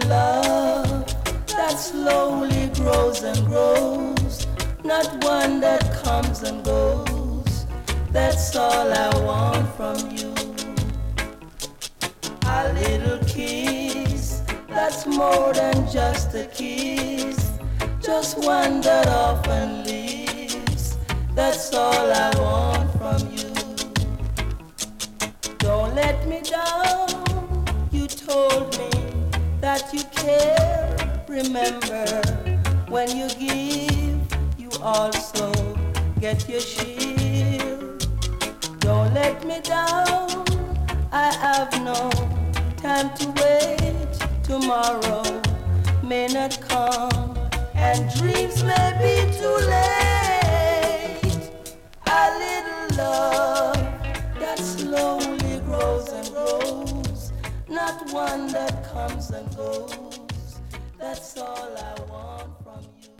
love that slowly grows and grows, not one that comes and goes. That's all I want from you. A little kiss that's more than just a kiss, just one that often leaves. That's all I want from you. Don't let me down. You told me that you care. Remember, when you give, you also get your share. Don't let me down. I have no time to wait. Tomorrow may not come, and dreams may be too late. A little love that slowly grows and grows, not one that comes and goes. That's all I want from you.